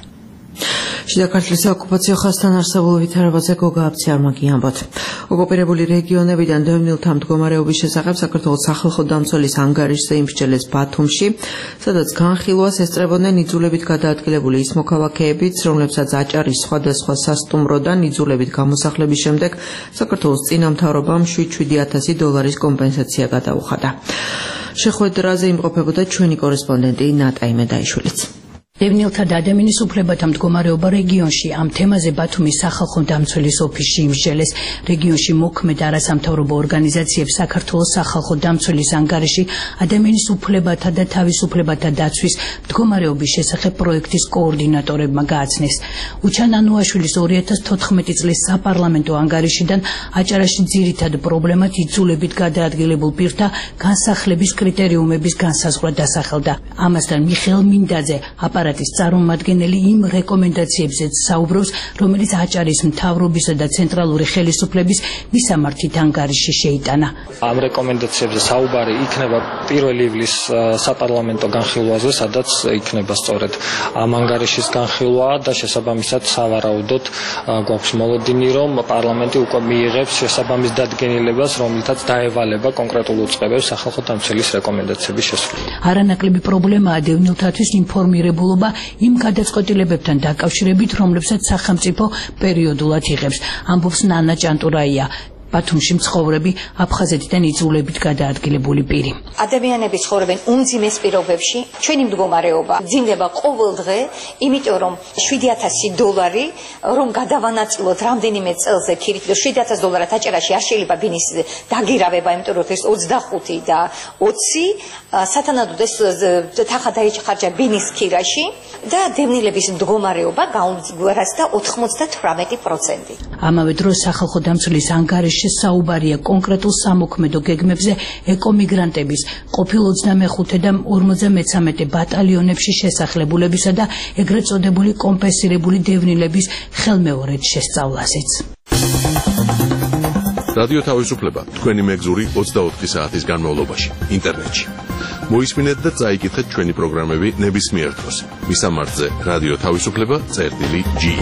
შიდა ქართლის საოკუპაციო ხაზთან არსებულ ვითარებაზე გოგა აბციარმა გიამბოთ. ოკუპირებული რეგიონებიდან დევნილთა მდგომარეობის შესახებ საქართველოს სახალხო დამცველის ანგარიშზე იმსჯელეს ბათუმში, სადაც განხილვას ესწრებოდნენ იძულებით გადაადგილებული ის მოქალაქეებიც, რომლებსაც აჭარის სხვადასხვა სასტუმროდან იძულებით გამოსახლების შემდეგ საქართველოს წინა მთავრობამ შვიდ ათასი დოლარის კომპენსაცია გადაუხადა. შეხვედრაზე იმყოფებოდა ჩვენი კორესპონდენტი ნატა იმედაიშვილიც. დევნილთა და ადამიანის უფლებათა მდგომარეობა რეგიონში ამ თემაზე ბათუმის სახალხო დამცველის ოფისში იმსჯელეს. რეგიონში მოქმედ არასამთავრობო ორგანიზაციებს საქართველოს სახალხო დამცველის ანგარიში ადამიანის უფლებათა და თავისუფლებათა დაცვის მდგომარეობის შესახებ პროექტის კოორდინატორებმა გააცნეს. უჩან ანუაშვილის ორი ათას თოთხმეტი წლის საპარლამენტო ანგარიშიდან აჭარაში ძირითად პრობლემად იძულებით გადაადგილებულ პირთა განსახლების კრიტერიუმების განსაზღვრა დასახელდა. ამასთან მიხეილ მინდაძე აპარატის წარმომადგენელი იმ რეკომენდაციებზეც საუბრობს, რომელიც აჭარის მთავრობისა და ცენტრალური ხელისუფლების მისამართით ანგარიში შეიტანა. ამ რეკომენდაციებზე საუბარი იქნება პირველი ივლისის საპარლამენტო განხილვაზე, სადაც იქნება სწორედ ამ ანგარიშის განხილვა და შესაბამისად სავარაუდოდ გვაქვს მოლოდინი, რომ პარლამენტი უკვე მიიღებს შესაბამის დადგენილებას, რომლითაც დაევალება კონკრეტულ უწყებებს სახალხო დამცველის რეკომენდაციების შესრულება. არანაკლები პრობლემაა დევნილთათვის ინფორმირებულობა იმ გადაწყვეტილებებთან დაკავშირებით, რომლებსაც სახელმწიფო პერიოდულად იღებს, ამბობს ნანა ჭანტურაია. ბათუმში მცხოვრები აფხაზეთიდან იძულებით გადაადგილებული პირი. ადამიანები ცხოვრობენ უმძიმეს პირობებში, ჩვენი მდგომარეობა ძიმდება ყოველ დღე, იმიტომ რომ შვიდი ათასი დოლარი რომ გადავანაწილოთ რამდენიმე წელზე ქირით, შვიდი ათასი დოლარად აჭერაში არ შეიძლება ბინის დაგირავება, იმიტომ რომ ეს ოცდახუთი და ოცი სათანადოდ ეს თანხა დაიჭხარჯა ბინის ქირაში და დევნილების მდგომარეობა გაუმჯობესდა ოთხმოცდათვრამეტი პროცენტი. ამავე დროს სახალხო დამცველის ანგარიშში საუბარია კონკრეტულ სამოქმედო გეგმებზე ეკომიგრანტების ყოფილ ოცდამეხუთე და ორმოცდამეცამეტე ბატალიონებში შესახლებულებისა და ეგრეთ წოდებული კომპენსირებული დევნილების ხელმეორედ შესწავლაზეც. რადიო თავისუფლება თქვენი მეგზური ოცდაოთხი საათის განმავლობაში ინტერნეტში. მოისმინეთ და წაიკითხეთ ჩვენი პროგრამები ნებისმიერ დროს. მისამართზე რადიო თავისუფლება წერტილი ჯი.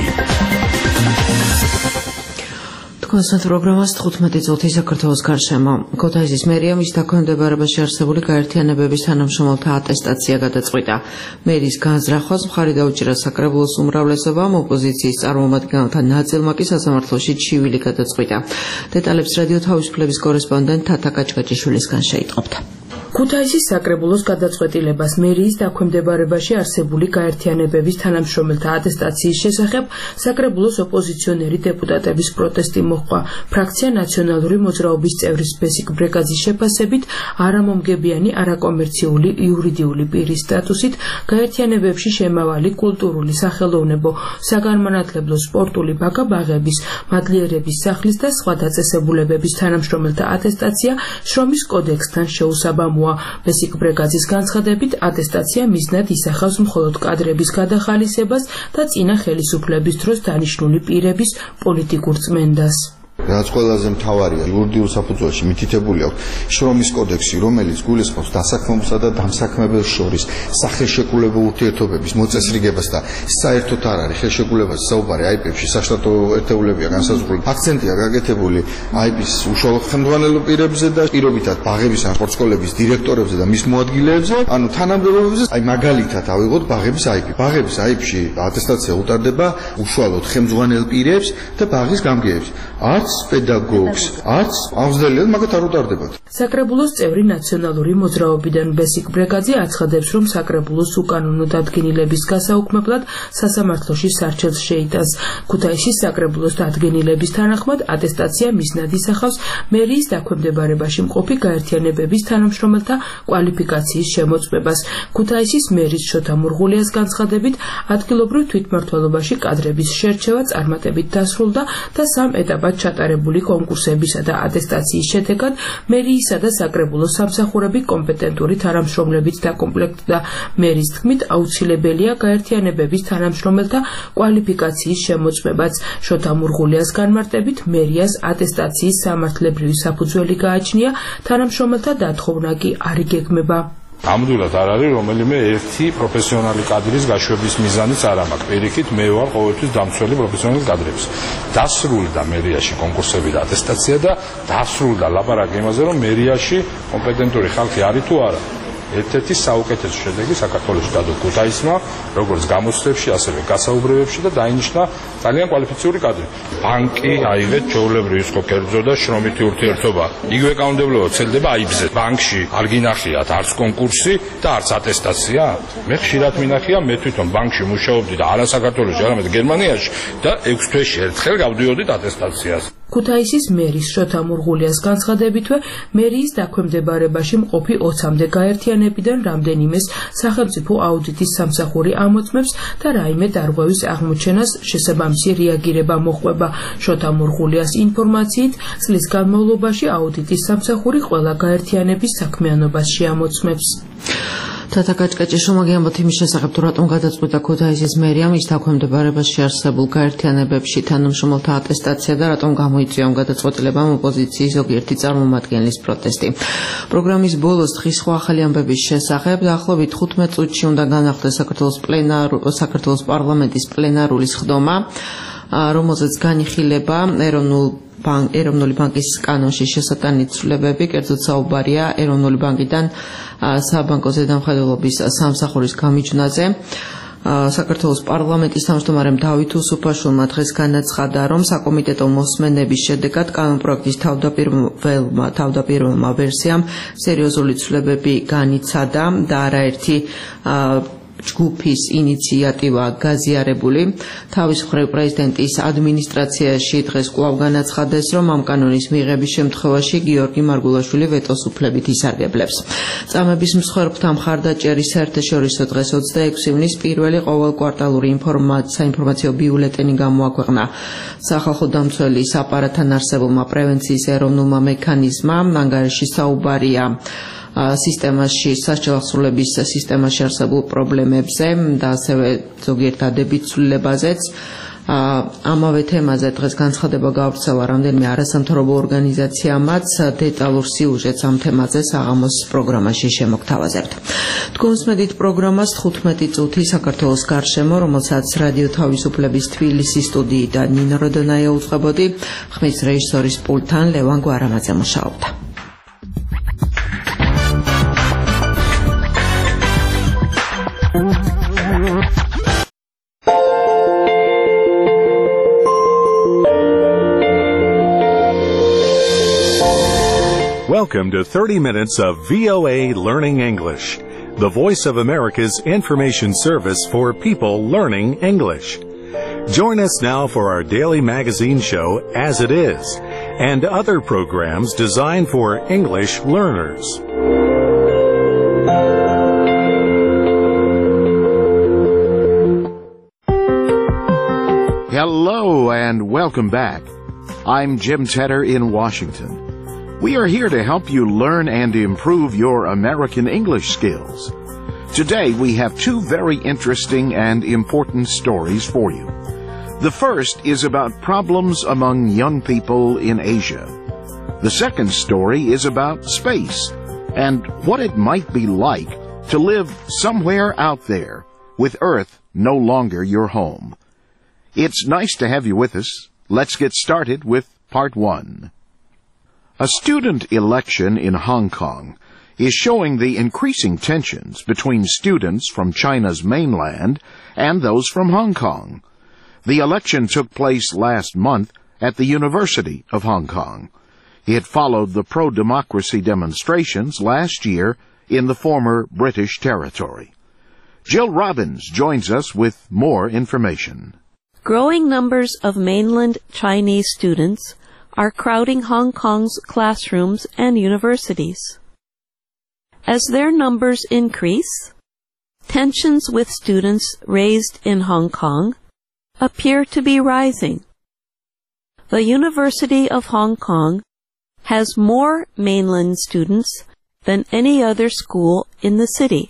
კონსერტ პროგრამას თხუთმეტი წუთი საქართველოს გარშემო. ქუთაისის მერია მის დაქვემდებარებაში არსებული გაერთიანებების თანამშრომელთა ატესტაცია გადაწყვიტა. მერის განზრახვას მხარი დაუჭირა საკრებულოს უმრავლესობამ, ოპოზიციის წარმომადგენელთა ნაწილმა კი სასამართლოში ჩივილი გადაწყვიტა. დეტალებს რადიო თავისუფლების კორესპონდენტ თათა კაჭკაჭიშვილისგან შეიტყობთ. ქუთაისის საკრებულოს გადაწყვეტილებას მერიის დაქვემდებარებაში არსებული გაერთიანებების თანამშრომელთა ატესტაციის შესახებ საკრებულოს ოპოზიციონერი დეპუტატების პროტესტი მოჰყვა. ფრაქცია ნაციონალური მოძრაობის წევრის ბესიკ ბრეგაძის შეფასებით არამომგებიანი არაკომერციული იურიდიული პირის სტატუსით გაერთიანებებში შემავალი კულტურული, სახელოვნებო, საგანმანათლებლო, სპორტული ბაგა-ბაღების, მადლიერების სახლის და სხვა დაწესებულებების თანამშრომელთა ატესტაცია შრომის კოდექსთან შეუსაბამოა. ბესიკ ბრეგაძის განცხადებით, ატესტაცია მიზნად ისახავს მხოლოდ კადრების გადახალისებას და წინა ხელისუფლების დროს დანიშნული პირების პოლიტიკურ წმენდას. რაც ყველაზე მთავარია, იურიდიულ საფუძველში მითითებული აქვს შრომის კოდექსი, რომელიც გულისხმობს დასაქმებულსა და დამსაქმებელს შორის სახელშეკრულებო ურთიერთობების მოწესრიგებას და საერთოდ არ არის ხელშეკრულებას საუბარი აი პი-ში საშტატო ერთეულებია განსაზღვრული. აქცენტია გაკეთებული აი პი-ის უშუალო ხელმძღვანელო პირებზე და პირობითად ბაღების ან სპორტსკოლების დირექტორებზე და მის მოადგილეებზე, ანუ თანამდებობებზე, აი მაგალითად ავიღოთ ბაღების აი პი. ბაღების აი პი-ში ატესტაცია უტარდება უშუალოდ ხელმძღვანელ პირებს და ბაღის გამგეებს. არც პედაგოგს, არც აღზრდელად მაგათ არ უტარდებათ. საკრებულოს წევრი ნაციონალური მოძრაობიდან ბესიკ ბრეგაძე აცხადებს, რომ საკრებულოს უკანონო დადგენილების გასაუქმებლად სასამართლოში სარჩელს შეიტანს. ქუთაისის საკრებულოს დადგენილების თანახმად ატესტაცია მიზნად ისახავს მერიის დაქვემდებარებაში მყოფი გაერთიანებების თანამშრომელთა კვალიფიკაციის შემოწმებას. ქუთაისის მერის შოთა მურღულიას განცხადებით, ადგილობრივ თვითმმართველობაში კადრების შერჩევა წარმატებით დასრულდა და სამ ეტაპად ჩატარებული კონკურსებისა და ატესტაციის შედეგად მერიისა და საკრებულოს სამსახურები კომპეტენტური თანამშრომლებით დაკომპლექტდა. მერის თქმით, აუცილებელია გაერთიანებების თანამშრომელთა კვალიფიკაციის შემოწმებაც. შოთა მურღულიას განმარტებით, მერიას ატესტაციის სამართლებრივი საფუძველი გააჩნია, თანამშრომელთა დათხოვნა კი არ იგეგმება. Ამდულად არ არის რომელიმე ერთი პროფესიონალი კადრის გაშვების მიზანიც არ მაქვს. პირიქით მე ვარ ყოველთვის დამცველი პროფესიონალი კადრების. დასრულდა მერიაში კონკურსები და ატესტაცია და დასრულდა ლაპარაკი იმაზე, რომ მერიაში კომპეტენტური ხალხი არის თუ არა. ერთ-ერთი საუკეთესო შედეგი საქართველოში დადო ქუთაისმა, როგორც გამოცდებში, ასევე გასაუბრებებში და დაინიშნა ძალიან კვალიფიციური კადრი. ბანკი აიღეთ ჩვეულებრივი სხვა კერძო და შრომითი ურთიერთობა. იგივე კანონმდებლობა ვრცელდება აიბზე. ბანკში არ გინახიათ არც კონკურსი და არც ატესტაცია. მე ხშირად მინახია, მე თვითონ ბანკში მუშაობდი და არა საქართველოში, არამედ გერმანიაში და ექვს თვეში ერთხელ გავდიოდით ატესტაციას. ქუთაისის მერის შოთა მურღულიას განცხადებითვე, მერიის დაქვემდებარებაში მყოფი ოცამდე გაერთიანებიდან რამდენიმეს სახელმწიფო აუდიტის სამსახური ამოწმებს და რაიმე დარღვევის აღმოჩენას შესაბამისი რეაგირება მოჰყვება. შოთა მურღულიას ინფორმაციით, წლის განმავლობაში აუდიტის სამსახური ყველა გაერთიანების საქმიანობას შეამოწმებს. თათა კაჭკაჭიშვილმა გიამბოთ იმის შესახებ, თუ რატომ გადაწყვიტა ქუთაისის მერიამ ის დაქვემდებარებაში არსებულ გაერთიანებებში თანამშრომელთა ატესტაცია და რატომ გამოიწვია ამ გადაწყვეტილებამ ოპოზიციის ზოგიერთი წარმომადგენლის პროტესტი. პროგრამის ბოლოს თხის სხვა ახალი ამბების შესახებ დაახლოებით თხუთმეტ წუთში უნდა განახლდეს საქართველოს პლენარ საქართველოს პარლამენტის პლენარული სხდომა, რომელზეც განიხილება ეროვნულ Bank, ეროვნული ბანკის კანონში შესატანი ცვლილებები, კერძოდ საუბარია ეროვნული ბანკიდან საბანკო ზედამხედველობის სამსახურის გამიჯვნაზე. საქართველოს პარლამენტის თავმჯდომარემ დავით უსუფაშვილმა დღეს განაცხადა, რომ საკომიტეტო მოსმენების შედეგად კანონპროექტის თავდაპირველმა თავდაპირველმა ვერსიამ სერიოზული ცვლილებები განიცადა და არაერთი ჯგუფის ინიციატივა გაზიარებული. თავის მხრივ პრეზიდენტის ადმინისტრაციაში დღეს კვლავ განაცხადეს, რომ ამ კანონის მიღების შემთხვევაში გიორგი მარგულაშვილი ვეტოს უფლებით ისარგებლებს. წამების მსხვერპლთა მხარდაჭერის საერთაშორისო დღეს ოცდაექვსი ივნის პირველი ყოველკვარტალური საინფორმაციო ბიულეტენი გამოაქვეყნა სახალხო დამცველის აპარატთან არსებულმა პრევენციის ეროვნულმა მექანიზმამ. ანგარიში საუბარია სისტემაში, სასჯელ აღსრულების სისტემაში არსებულ პრობლემებზე და ასევე ზოგიერთ ადებით ცვლილებაზეც. ამავე თემაზე დღეს განცხადება გავრცელა რამდენიმე არასამთავრობო ორგანიზაციამაც. დეტალურ სიუჟეტს ამ თემაზე საღამოს პროგრამაში შემოგთავაზებთ. თქვენსმედით პროგრამას თხუთმეტი წუთი საქართველოს გარშემო, რომელსაც რადიო თავისუფლების თბილისის სტუდიიდან ნინო როდონაია უწყებოდი, ხმის რეჟისორის პულტთან ლევან გვარამაძე მუშაობდა. Welcome to thirty minutes of V O A Learning English, the voice of America's information service for people learning English. Join us now for our daily magazine show, As It Is, and other programs designed for English learners. Hello and welcome back. I'm Jim Tedder in Washington. We are here to help you learn and improve your American English skills. Today we have two very interesting and important stories for you. The first is about problems among young people in Asia. The second story is about space and what it might be like to live somewhere out there with Earth no longer your home. It's nice to have you with us. Let's get started with part one. A student election in Hong Kong is showing the increasing tensions between students from China's mainland and those from Hong Kong. The election took place last month at the University of Hong Kong. It followed the pro-democracy demonstrations last year in the former British territory. Jill Robbins joins us with more information. Growing numbers of mainland Chinese students are crowding Hong Kong's classrooms and universities. As their numbers increase, tensions with students raised in Hong Kong appear to be rising. The University of Hong Kong has more mainland students than any other school in the city.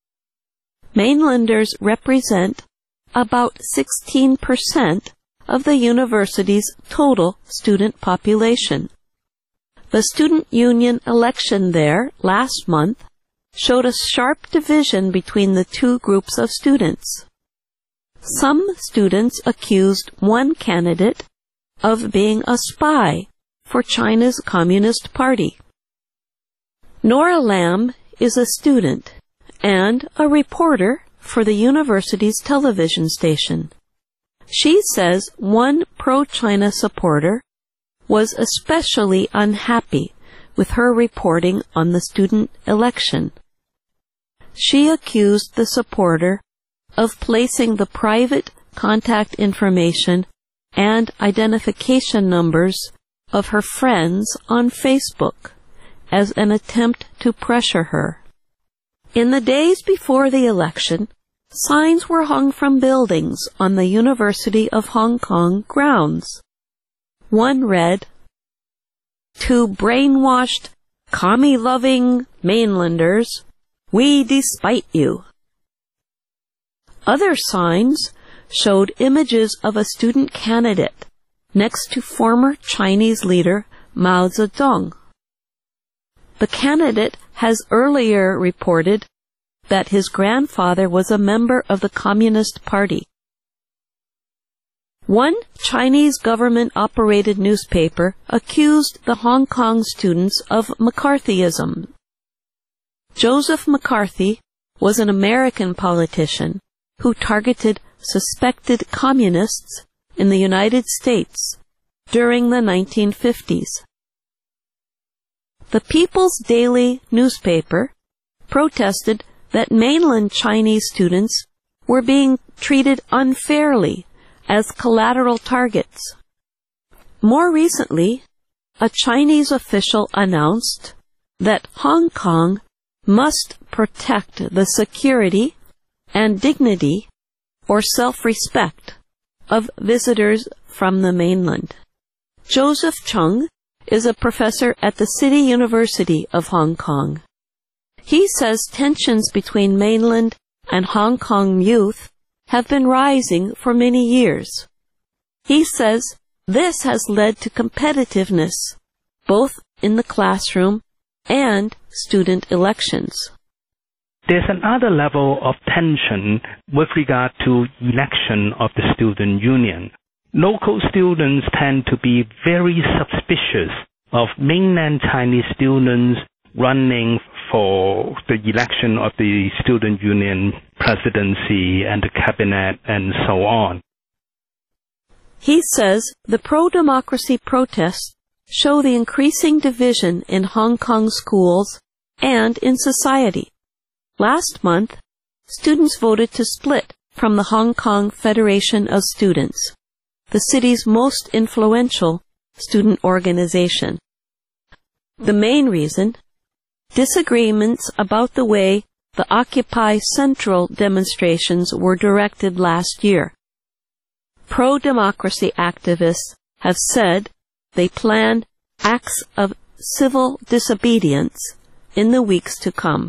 Mainlanders represent about sixteen percent of the university's total student population. The student union election there last month showed a sharp division between the two groups of students. Some students accused one candidate of being a spy for China's Communist Party. Nora Lam is a student and a reporter for the university's television station. She says one pro-China supporter was especially unhappy with her reporting on the student election. She accused the supporter of placing the private contact information and identification numbers of her friends on Facebook as an attempt to pressure her. In the days before the election, signs were hung from buildings on the University of Hong Kong grounds. One read, "To brainwashed, commie-loving mainlanders, we despite you." Other signs showed images of a student candidate next to former Chinese leader Mao Zedong. The candidate has earlier reported that his grandfather was a member of the Communist Party. One Chinese government-operated newspaper accused the Hong Kong students of McCarthyism. Joseph McCarthy was an American politician who targeted suspected communists in the United States during the nineteen fifties. The People's Daily newspaper protested that mainland Chinese students were being treated unfairly as collateral targets. More recently, a Chinese official announced that Hong Kong must protect the security and dignity or self-respect of visitors from the mainland. Joseph Chung is a professor at the City University of Hong Kong. He says tensions between mainland and Hong Kong youth have been rising for many years. He says this has led to competitiveness, both in the classroom and student elections. There's another level of tension with regard to election of the student union. Local students tend to be very suspicious of mainland Chinese students running for the election of the student union presidency and the cabinet and so on. He says the pro-democracy protests show the increasing division in Hong Kong schools and in society. Last month, students voted to split from the Hong Kong Federation of Students, the city's most influential student organization. The main reason? Disagreements about the way the Occupy Central demonstrations were directed last year. Pro-democracy activists have said they plan acts of civil disobedience in the weeks to come.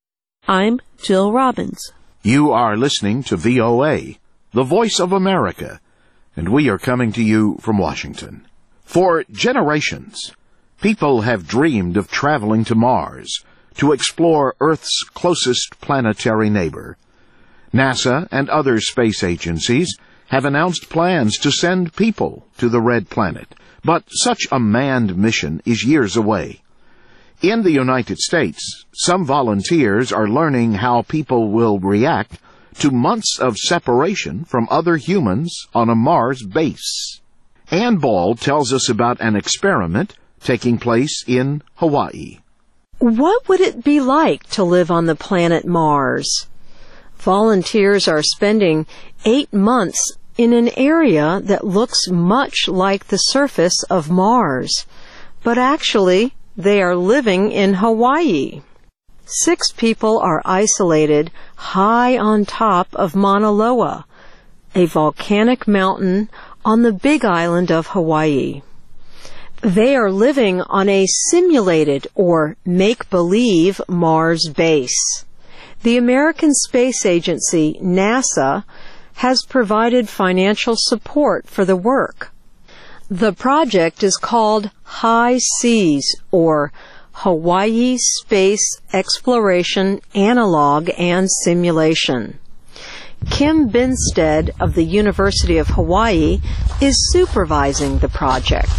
I'm Jill Robbins. You are listening to V O A, the voice of America, and we are coming to you from Washington. For generations, people have dreamed of traveling to Mars to explore Earth's closest planetary neighbor. NASA and other space agencies have announced plans to send people to the Red Planet, but such a manned mission is years away. In the United States, some volunteers are learning how people will react to months of separation from other humans on a Mars base. Ann Ball tells us about an experiment taking place in Hawaii. What would it be like to live on the planet Mars? Volunteers are spending eight months in an area that looks much like the surface of Mars, but actually they are living in Hawaii. Six people are isolated high on top of Mauna Loa, a volcanic mountain on the Big Island of Hawaii. They are living on a simulated or make-believe Mars base. The American Space Agency, NASA, has provided financial support for the work. The project is called High Seas, or Hawaii Space Exploration Analog and Simulation. Kim Binstead of the University of Hawaii is supervising the project.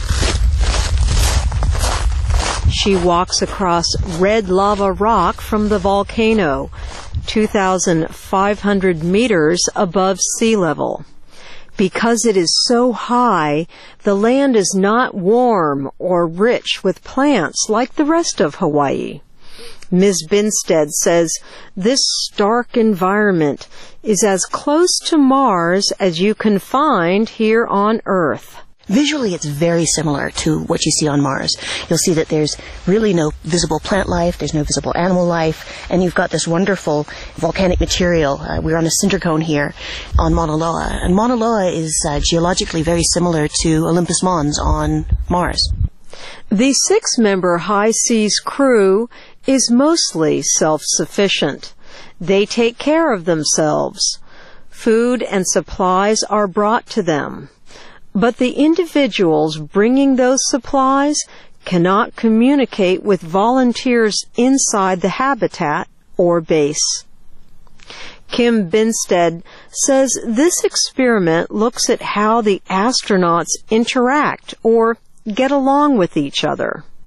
She walks across red lava rock from the volcano, two thousand five hundred meters above sea level. Because it is so high, the land is not warm or rich with plants like the rest of Hawaii. Miz Binstead says this stark environment is as close to Mars as you can find here on Earth. Visually, it's very similar to what you see on Mars. You'll see that there's really no visible plant life, there's no visible animal life, and you've got this wonderful volcanic material. Uh, we're on a cinder cone here on Mauna Loa, and Mauna Loa is uh, geologically very similar to Olympus Mons on Mars. The six-member High Seas crew is mostly self-sufficient. They take care of themselves. Food and supplies are brought to them. But the individuals bringing those supplies cannot communicate with volunteers inside the habitat or base. Kim Binstead says this experiment looks at how the astronauts interact or get along with each other.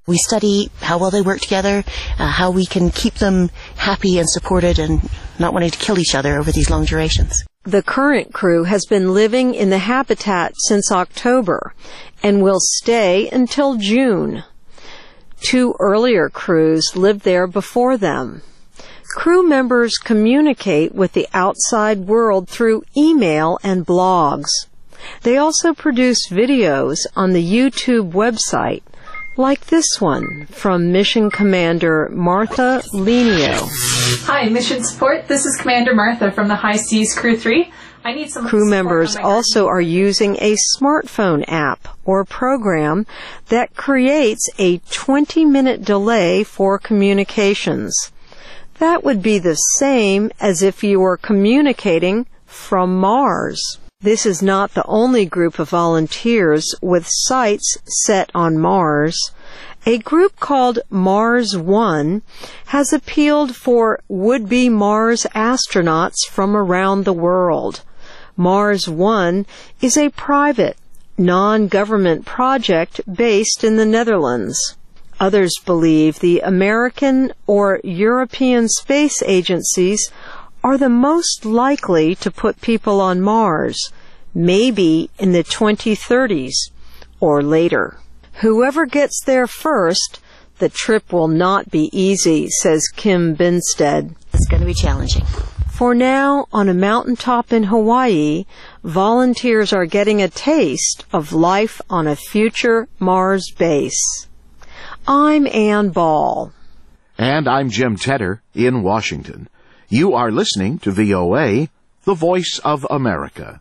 We study how well they work together, uh, how we can keep them happy and supported and not wanting to kill each other over these long durations. The current crew has been living in the habitat since October and will stay until June. Two earlier crews lived there before them. Crew members communicate with the outside world through email and blogs. They also produce videos on the YouTube website, like this one from Mission Commander Martha Lenio. Hi, Mission Support. This is Commander Martha from the High Seas Crew three. I need some Crew members also are using a smartphone app or program that creates a twenty-minute delay for communications. That would be the same as if you were communicating from Mars. This is not the only group of volunteers with sights set on Mars. A group called Mars One has appealed for would-be Mars astronauts from around the world. Mars One is a private, non-government project based in the Netherlands. Others believe the American or European space agencies are the most likely to put people on Mars, maybe in the twenty thirties or later. Whoever gets there first, the trip will not be easy, says Kim Binstead. It's going to be challenging. For now, on a mountaintop in Hawaii, volunteers are getting a taste of life on a future Mars base. I'm Ann Ball. And I'm Jim Tedder in Washington. You are listening to V O A, the Voice of America.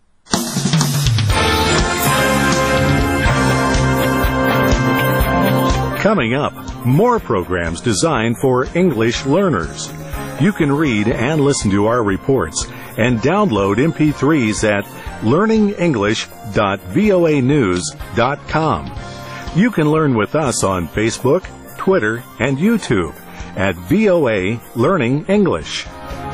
Coming up, more programs designed for English learners. You can read and listen to our reports and download M P threes at learning english dot voa news dot com. You can learn with us on Facebook, Twitter, and YouTube at V O A Learning English.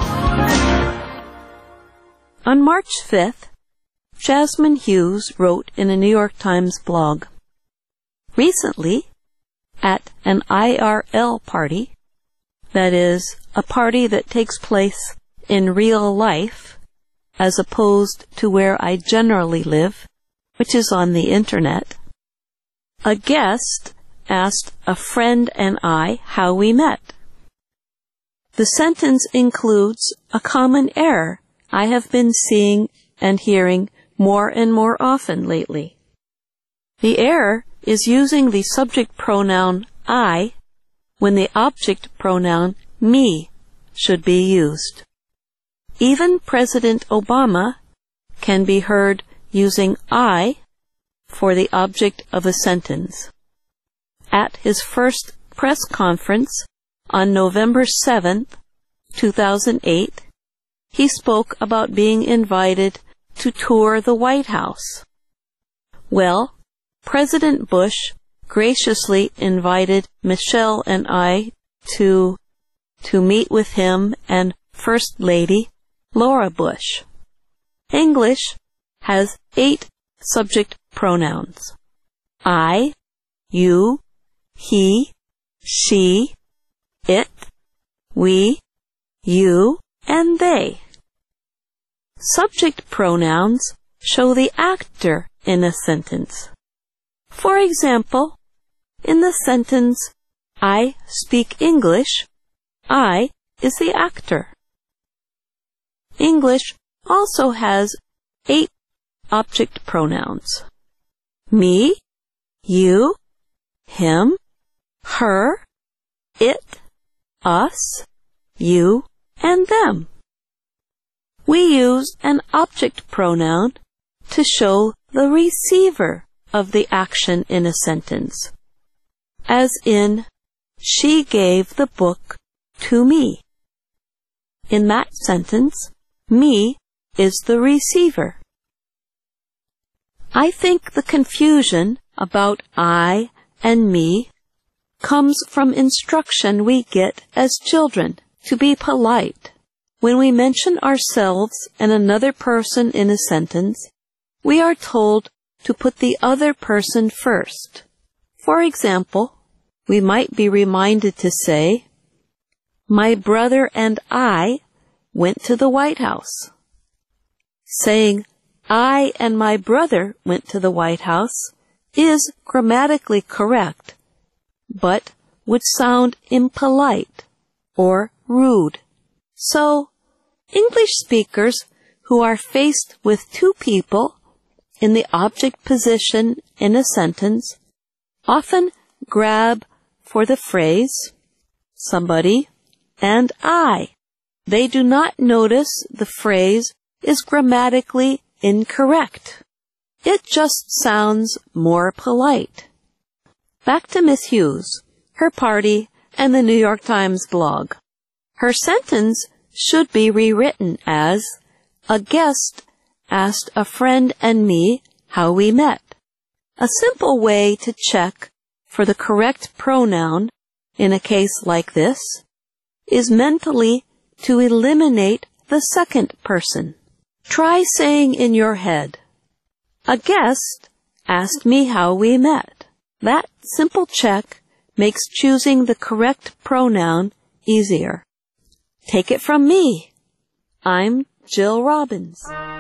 On March fifth, Jasmine Hughes wrote in a New York Times blog, "Recently, at an I R L party, that is, a party that takes place in real life, as opposed to where I generally live, which is on the Internet, a guest asked a friend and I how we met. The sentence includes a common error I have been seeing and hearing more and more often lately. The error is using the subject pronoun I when the object pronoun me should be used. Even President Obama can be heard using I for the object of a sentence. At his first press conference on November seventh, two thousand eight, he spoke about being invited to tour the White House. Well, President Bush graciously invited Michelle and I to to meet with him and First Lady Laura Bush. English has eight subject pronouns: I, you, he, she, it, we, you, and they. Subject pronouns show the actor in a sentence. For example, in the sentence, I speak English, I is the actor. English also has eight object pronouns: me, you, him, her, it, us, you, and them. We use an object pronoun to show the receiver of the action in a sentence, as in, she gave the book to me. In that sentence, me is the receiver. I think the confusion about I and me comes from instruction we get as children to be polite. When we mention ourselves and another person in a sentence, we are told to put the other person first. For example, we might be reminded to say, my brother and I went to the White House. Saying, I and my brother went to the White House is grammatically correct, but would sound impolite or rude. So, English speakers who are faced with two people in the object position in a sentence often grab for the phrase, somebody and I. They do not notice the phrase is grammatically incorrect. It just sounds more polite. Back to Miss Hughes, her party, and the New York Times blog. Her sentence should be rewritten as, a guest asked a friend and me how we met. A simple way to check for the correct pronoun in a case like this is mentally to eliminate the second person. Try saying in your head, a guest asked me how we met. That simple check makes choosing the correct pronoun easier. Take it from me. I'm Jill Robbins.